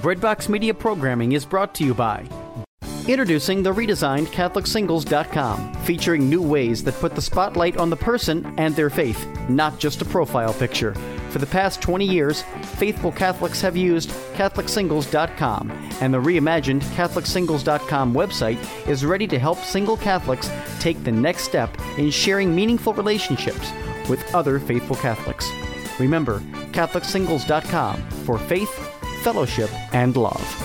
Breadbox Media programming is brought to you by introducing the redesigned CatholicSingles.com, featuring new ways that put the spotlight on the person and their faith, not just a profile picture. For the past 20 years, faithful Catholics have used CatholicSingles.com, and the reimagined CatholicSingles.com website is ready to help single Catholics take the next step in sharing meaningful relationships with other faithful Catholics. Remember, CatholicSingles.com for faith, fellowship, and love.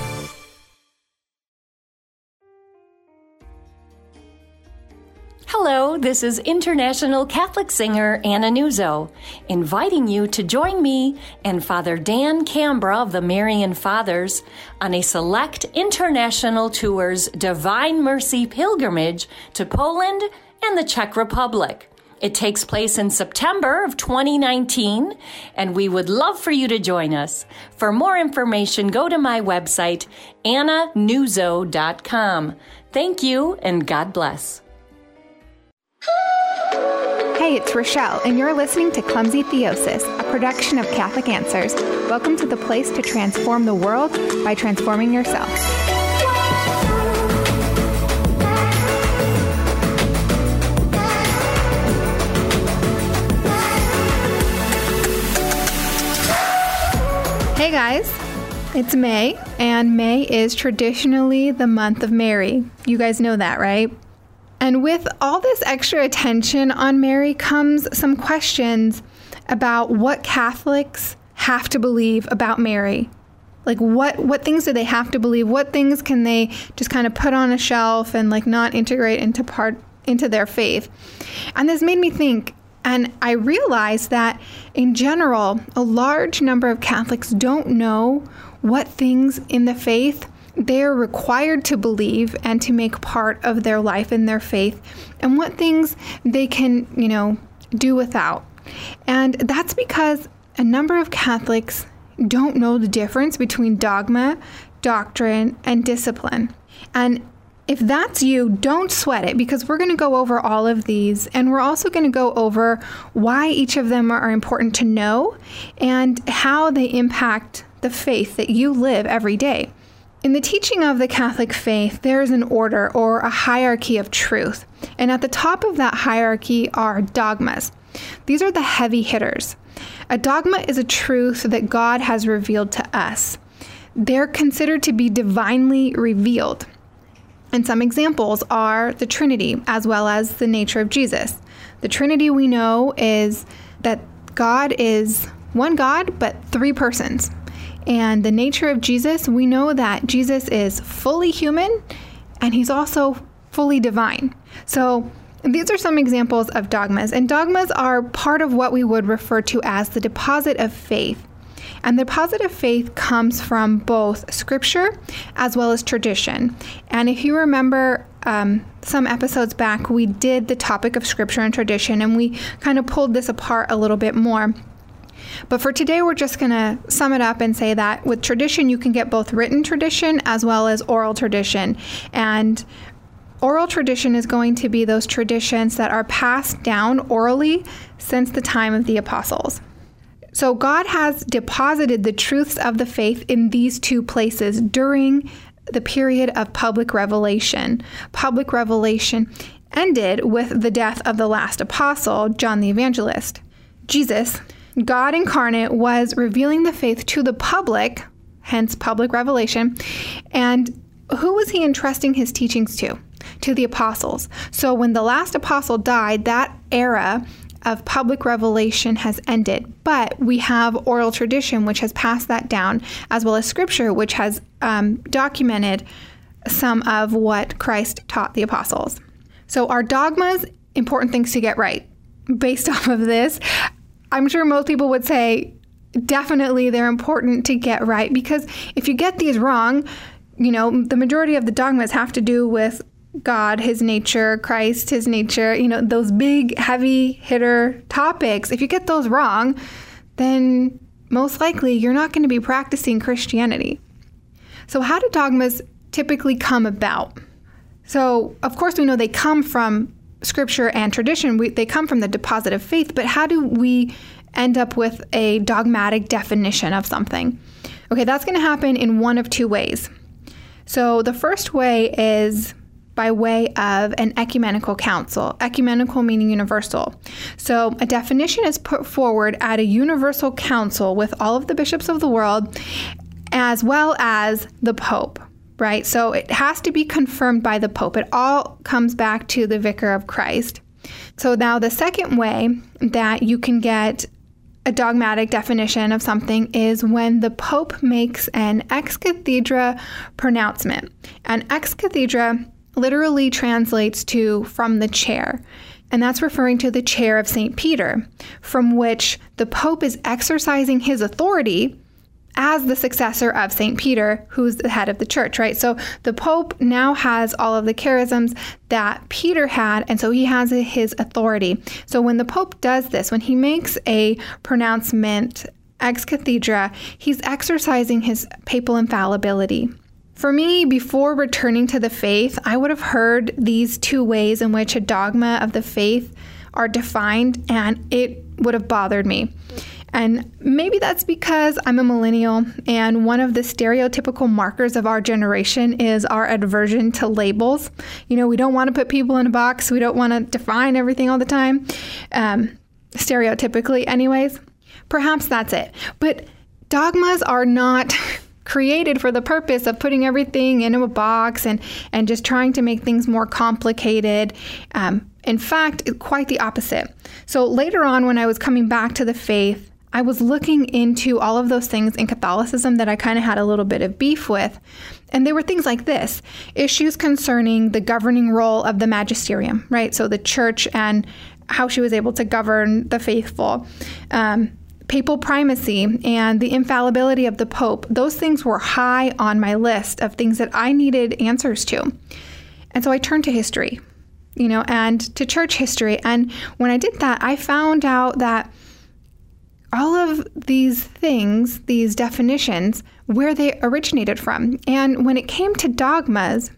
Hello, this is international Catholic singer Anna Nuzzo, inviting you to join me and Father Dan Cambra of the Marian Fathers on a select international tour's Divine Mercy pilgrimage to Poland and the Czech Republic. It takes place in September of 2019, and we would love for you to join us. For more information, go to my website, annanuzzo.com. Thank you, and God bless. Hey, it's Rochelle, and you're listening to Clumsy Theosis, a production of Catholic Answers. Welcome to the place to transform the world by transforming yourself. Hey guys, it's May, and May is traditionally the month of Mary. You guys know that, right? And with all this extra attention on Mary comes some questions about what Catholics have to believe about Mary. Like what things do they have to believe? What things can they just kind of put on a shelf and like not integrate into their faith? And this made me think, and I realized that in general, a large number of Catholics don't know what things in the faith they're required to believe and to make part of their life and their faith, and what things they can, do without. And that's because a number of Catholics don't know the difference between dogma, doctrine, and discipline. And if that's you, don't sweat it, because we're going to go over all of these, and we're also going to go over why each of them are important to know and how they impact the faith that you live every day. In the teaching of the Catholic faith, there is an order or a hierarchy of truth. And at the top of that hierarchy are dogmas. These are the heavy hitters. A dogma is a truth that God has revealed to us. They're considered to be divinely revealed. And some examples are the Trinity, as well as the nature of Jesus. The Trinity, we know, is that God is one God, but three persons. And the nature of Jesus, we know that Jesus is fully human and he's also fully divine. So these are some examples of dogmas. And dogmas are part of what we would refer to as the deposit of faith. And the deposit of faith comes from both scripture as well as tradition. And if you remember some episodes back, we did the topic of scripture and tradition, and we kind of pulled this apart a little bit more. But for today, we're just going to sum it up and say that with tradition, you can get both written tradition as well as oral tradition. And oral tradition is going to be those traditions that are passed down orally since the time of the apostles. So God has deposited the truths of the faith in these two places during the period of public revelation. Public revelation ended with the death of the last apostle, John the Evangelist. Jesus, God incarnate, was revealing the faith to the public, hence public revelation. And who was he entrusting his teachings to? To the apostles. So when the last apostle died, that era of public revelation has ended. But we have oral tradition, which has passed that down, as well as scripture, which has documented some of what Christ taught the apostles. So our dogmas, important things to get right. Based off of this, I'm sure most people would say definitely they're important to get right, because if you get these wrong, the majority of the dogmas have to do with God, his nature, Christ, his nature, those big, heavy hitter topics. If you get those wrong, then most likely you're not going to be practicing Christianity. So how do dogmas typically come about? So, of course, we know they come from scripture and tradition. They come from the deposit of faith, but how do we end up with a dogmatic definition of something? Okay, that's going to happen in one of two ways. So the first way is by way of an ecumenical council. Ecumenical meaning universal. So a definition is put forward at a universal council with all of the bishops of the world, as well as the Pope, right? So it has to be confirmed by the Pope. It all comes back to the Vicar of Christ. So now the second way that you can get a dogmatic definition of something is when the Pope makes an ex cathedra pronouncement. An ex cathedra literally translates to from the chair, and that's referring to the chair of St. Peter, from which the Pope is exercising his authority as the successor of St. Peter, who's the head of the church, right? So the Pope now has all of the charisms that Peter had, and so he has his authority. So when the Pope does this, when he makes a pronouncement ex cathedra, he's exercising his papal infallibility. For me, before returning to the faith, I would have heard these two ways in which a dogma of the faith are defined, and it would have bothered me. And maybe that's because I'm a millennial, and one of the stereotypical markers of our generation is our aversion to labels. You know, we don't want to put people in a box. We don't want to define everything all the time, stereotypically anyways. Perhaps that's it. But dogmas are not created for the purpose of putting everything in a box and just trying to make things more complicated. In fact, quite the opposite. So later on, when I was coming back to the faith, I was looking into all of those things in Catholicism that I kind of had a little bit of beef with. And they were things like this: issues concerning the governing role of the magisterium, right? So the church and how she was able to govern the faithful. Papal primacy and the infallibility of the Pope. Those things were high on my list of things that I needed answers to. And so I turned to history, and to church history. And when I did that, I found out that all of these things, these definitions, where they originated from. And when it came to dogmas,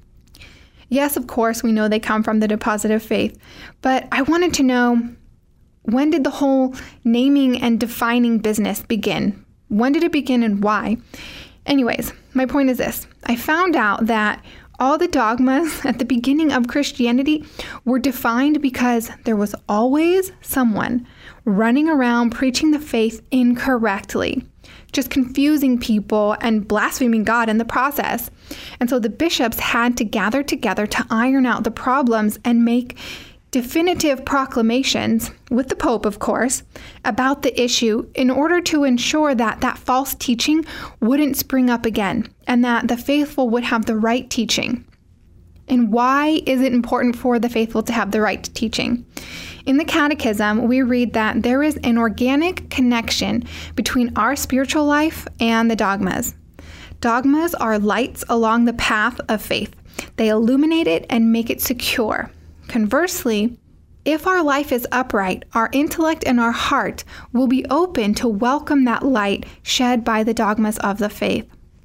yes, of course, we know they come from the deposit of faith, but I wanted to know, when did the whole naming and defining business begin? When did it begin and why? Anyways, my point is this. I found out that all the dogmas at the beginning of Christianity were defined because there was always someone running around preaching the faith incorrectly, just confusing people and blaspheming God in the process. And so the bishops had to gather together to iron out the problems and make definitive proclamations, with the Pope, of course, about the issue in order to ensure that that false teaching wouldn't spring up again and that the faithful would have the right teaching. And why is it important for the faithful to have the right teaching? In the Catechism, we read that there is an organic connection between our spiritual life and the dogmas. Dogmas are lights along the path of faith. They illuminate it and make it secure. Conversely, if our life is upright, our intellect and our heart will be open to welcome that light shed by the dogmas of the faith.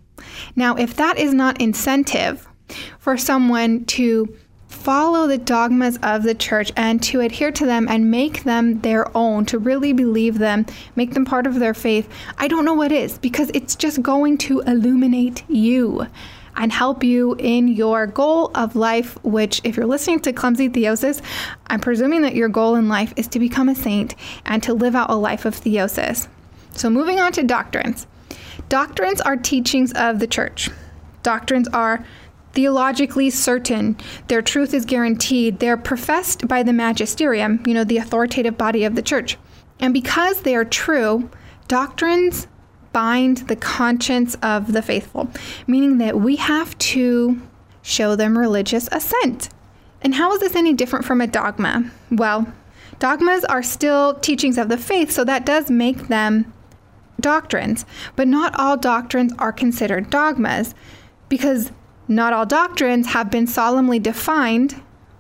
Now, if that is not incentive for someone to follow the dogmas of the church and to adhere to them and make them their own, to really believe them, make them part of their faith, I don't know what is, because it's just going to illuminate you and help you in your goal of life, which, if you're listening to Clumsy Theosis, I'm presuming that your goal in life is to become a saint and to live out a life of theosis. So moving on to doctrines. Doctrines are teachings of the church. Doctrines are theologically certain. Their truth is guaranteed. They're professed by the magisterium, the authoritative body of the church. And because they are true, doctrines bind the conscience of the faithful, meaning that we have to show them religious assent. And how is this any different from a dogma? Well, dogmas are still teachings of the faith, so that does make them doctrines. But not all doctrines are considered dogmas, because not all doctrines have been solemnly defined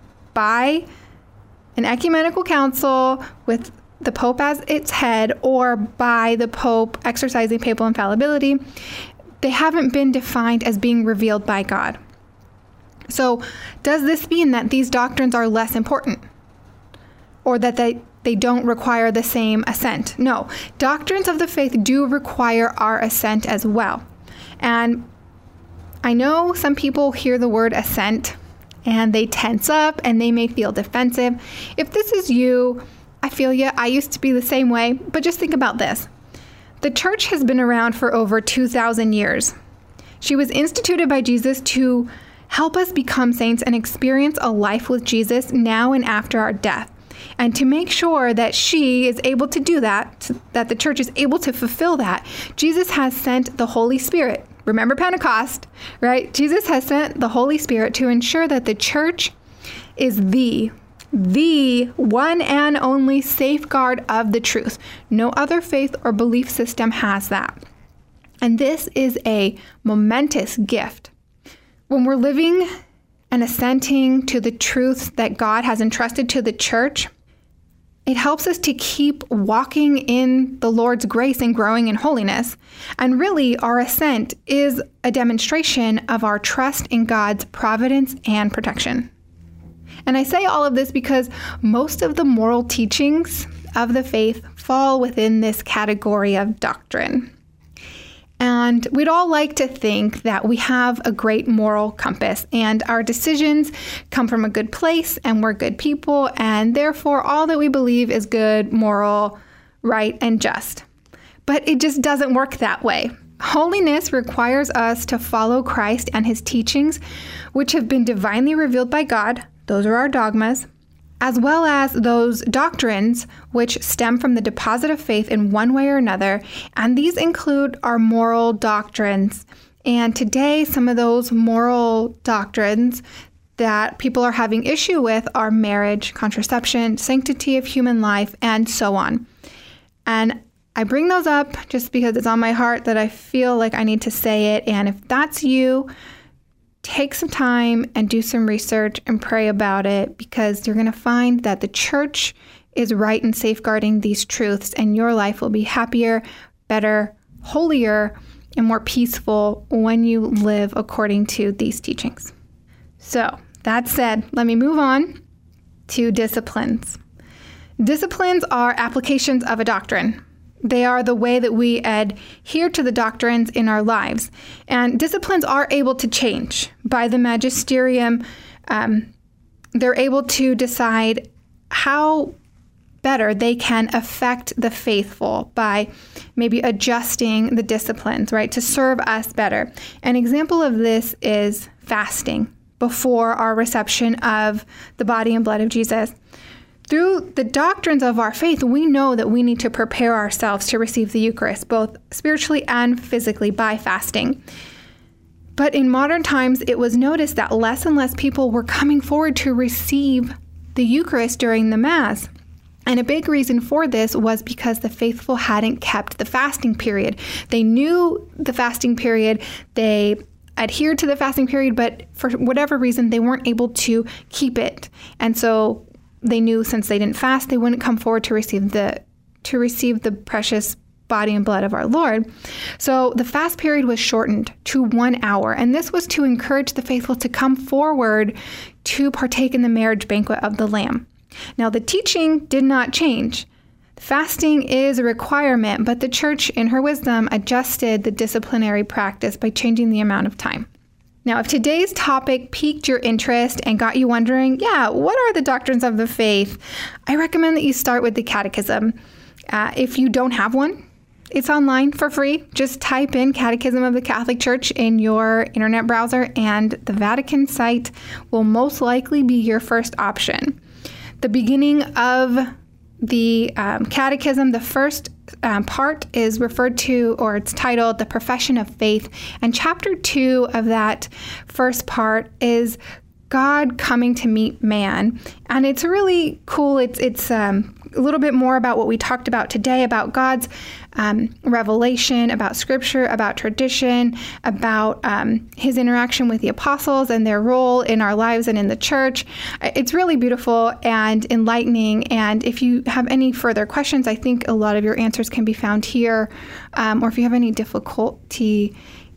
by an ecumenical council with the Pope as its head, or by the Pope exercising papal infallibility. They haven't been defined as being revealed by God. So does this mean that these doctrines are less important, or that they don't require the same assent? No, doctrines of the faith do require our assent as well. And I know some people hear the word assent and they tense up and they may feel defensive. If this is you, I feel you. I used to be the same way, but just think about this. The church has been around for over 2,000 years. She was instituted by Jesus to help us become saints and experience a life with Jesus now and after our death. And to make sure that she is able to do that, that the church is able to fulfill that, Jesus has sent the Holy Spirit. Remember Pentecost, right? Jesus has sent the Holy Spirit to ensure that the church is the one and only safeguard of the truth. No other faith or belief system has that. And this is a momentous gift. When we're living and assenting to the truths that God has entrusted to the church, it helps us to keep walking in the Lord's grace and growing in holiness. And really, our assent is a demonstration of our trust in God's providence and protection. And I say all of this because most of the moral teachings of the faith fall within this category of doctrine. And we'd all like to think that we have a great moral compass and our decisions come from a good place and we're good people, and therefore all that we believe is good, moral, right, and just. But it just doesn't work that way. Holiness requires us to follow Christ and his teachings, which have been divinely revealed by God. Those are our dogmas, as well as those doctrines which stem from the deposit of faith in one way or another. And these include our moral doctrines. And today, some of those moral doctrines that people are having issue with are marriage, contraception, sanctity of human life, and so on. And I bring those up just because it's on my heart that I feel like I need to say it. And if that's you, take some time and do some research and pray about it, because you're going to find that the church is right in safeguarding these truths, and your life will be happier, better, holier, and more peaceful when you live according to these teachings. So, that said, let me move on to disciplines. Disciplines are applications of a doctrine. They are the way that we adhere to the doctrines in our lives. And disciplines are able to change. By the magisterium, they're able to decide how better they can affect the faithful by maybe adjusting the disciplines, right, to serve us better. An example of this is fasting before our reception of the body and blood of Jesus. Through the doctrines of our faith, we know that we need to prepare ourselves to receive the Eucharist, both spiritually and physically, by fasting. But in modern times, it was noticed that less and less people were coming forward to receive the Eucharist during the Mass. And a big reason for this was because the faithful hadn't kept the fasting period. They knew the fasting period, they adhered to the fasting period, but for whatever reason, they weren't able to keep it. And so they knew since they didn't fast, they wouldn't come forward to receive the precious body and blood of our Lord. So the fast period was shortened to 1 hour, and this was to encourage the faithful to come forward to partake in the marriage banquet of the Lamb. Now, the teaching did not change. Fasting is a requirement, but the church, in her wisdom, adjusted the disciplinary practice by changing the amount of time. Now, if today's topic piqued your interest and got you wondering, what are the doctrines of the faith? I recommend that you start with the Catechism. If you don't have one, it's online for free. Just type in Catechism of the Catholic Church in your internet browser, and the Vatican site will most likely be your first option. The beginning of the Catechism, the first part is referred to, or it's titled, The Profession of Faith. And chapter 2 of that first part is God coming to meet man. And it's really cool. It's a little bit more about what we talked about today, about God's revelation, about Scripture, about tradition, about his interaction with the apostles and their role in our lives and in the church. It's really beautiful and enlightening. And if you have any further questions, I think a lot of your answers can be found here. Or if you have any difficulty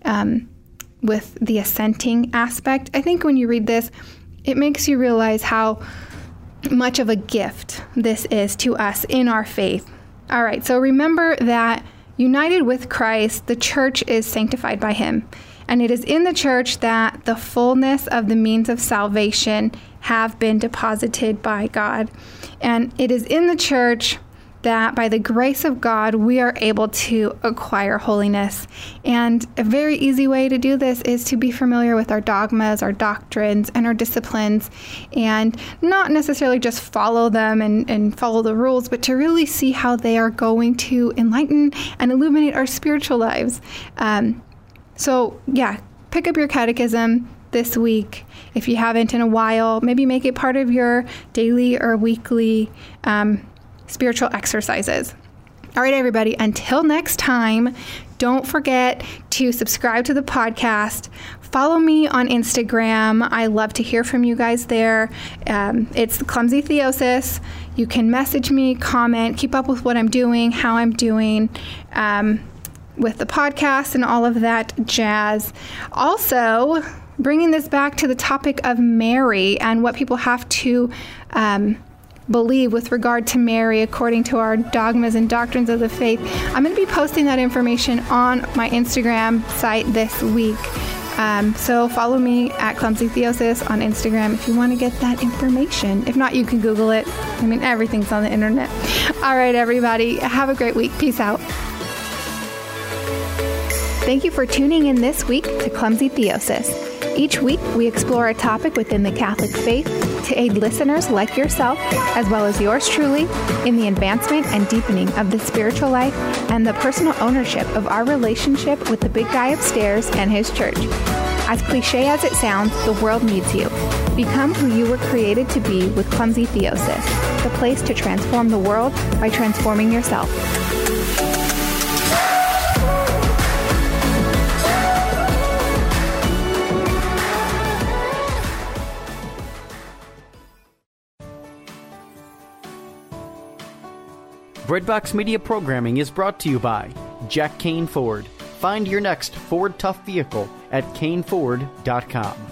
with the assenting aspect, I think when you read this, it makes you realize how much of a gift this is to us in our faith. All right, so remember that United with Christ, the church is sanctified by him. And it is in the church that the fullness of the means of salvation have been deposited by God. And it is in the church that by the grace of God, we are able to acquire holiness. And a very easy way to do this is to be familiar with our dogmas, our doctrines, and our disciplines, and not necessarily just follow them and follow the rules, but to really see how they are going to enlighten and illuminate our spiritual lives. So pick up your catechism this week. If you haven't in a while, maybe make it part of your daily or weekly spiritual exercises. All right, everybody, until next time, don't forget to subscribe to the podcast. Follow me on Instagram. I love to hear from you guys there. It's Clumsy Theosis. You can message me, comment, keep up with what I'm doing, how I'm doing with the podcast and all of that jazz. Also, bringing this back to the topic of Mary and what people have to believe with regard to Mary according to our dogmas and doctrines of the faith. I'm going to be posting that information on my Instagram site this week. So follow me at Clumsy Theosis on Instagram if you want to get that information. If not, you can Google it. I mean, everything's on the internet. All right, everybody. Have a great week. Peace out. Thank you for tuning in this week to Clumsy Theosis. Each week, we explore a topic within the Catholic faith to aid listeners like yourself, as well as yours truly, in the advancement and deepening of the spiritual life and the personal ownership of our relationship with the big guy upstairs and his church. As cliche as it sounds, the world needs you. Become who you were created to be with Clumsy Theosis, the place to transform the world by transforming yourself. Breadbox Media programming is brought to you by Jack Kane Ford. Find your next Ford Tough vehicle at caneford.com.